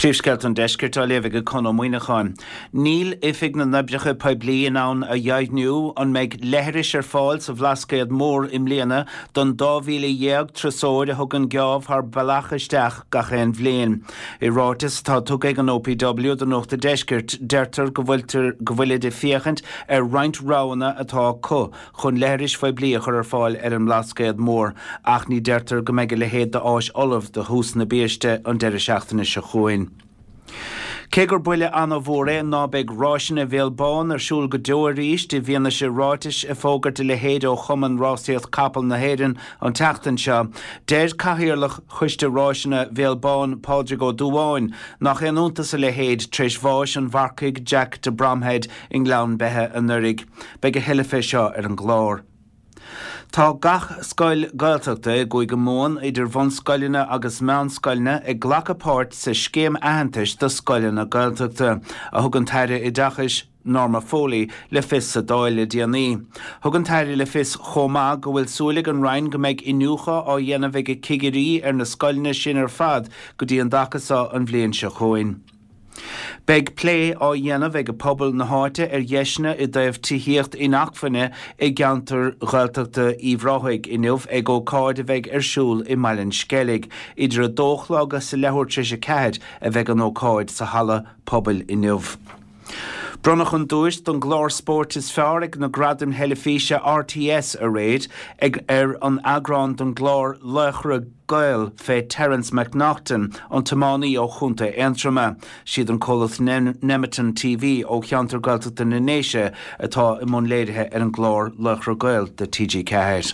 Príomhsceilt an deisceart a léamh go Conamhaoineáin. Níl ifig na nibreacha poiblií ann a dheaghnú an méid leithris ar fáil sa bhlascéad mór im léana don 2010 trasóir a thug an geamh th bailachaisteach gachéan bhliain. I rátas tá tugaigh an OPW don nóta deisceart deirtar go bhfuil de fiachant ar roinnt rána atá chun leithris poiblií chur ar fáil ar an bhlascéad mór ach ní deirtar go mbeidh le héad de áis olamh de hús na bíiste an deireadh seachtaine se chuain. Cégur buile anna bhóra ná beag ráisina bhéalbáin arsúil go deoir ríist i bhíonna sé ráitis a fógart le héad ó chuman rásaíocht capal na héireann an teachtain seo. Déir caithearlach chuiste ráisina bhéalbáin Pádraig Ó Dúháin nach éanúntas le héad tríis bháis an bharcaigh Jack de Bramhead in Glan bethe an nurig. Beag a heilefe seo ar an glár. Tá gach scoil gailteachta go móin idir bhain scoilina agus meán scoilna ag ghlacapáirt sa scéim ahantais do scoilina gailteachta a thug an taire I dachas Norma Foley le fis sa dáile díanaí. Thug an taire le fis chomá go bhfuil súlaigh an rainn go mbeidh inúcha á dhéanamh ag cigirí ar na scoilna sin ar fad go dtí an dachasá an bhliain se chuain. Beg plé á dhéanamh ag pobl na háite ar dheisne I dtaobh tíocht inachfanne I gceantar ghailteachta íomhráthig inniuh ag ó cáid a bheith arsúil I maileann sceilg, idir a dóchla agus sa leabhar tríise cead a bheith an ó cáid sa hala pobl inniuh. Bronnach an dúis don glár sport is fearr ag na gradim helifíse RTS a réid ag ar an agrán don glár lechra gail fé Terence McNaughton an tamánaí ó chunta Aintrama. Siad an colath Nemeton TV ó cheantar gailteachta na néise atá I mún léirithe ar an glár lechra gail de TG Ceathair.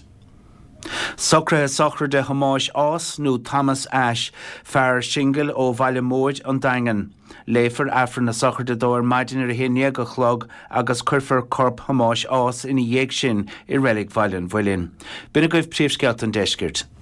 Socra de Hamáis Ás nó Thomas Ashe fear single ó Bhaile an Dangan. Léifar afar na sochar de dóir maidin ar héine go chlog agus curfar corp Hamáis Ás ina dhéag sin I rélig Bhailean bhuilinn. Bina goibh príomhsceilt an deisceart.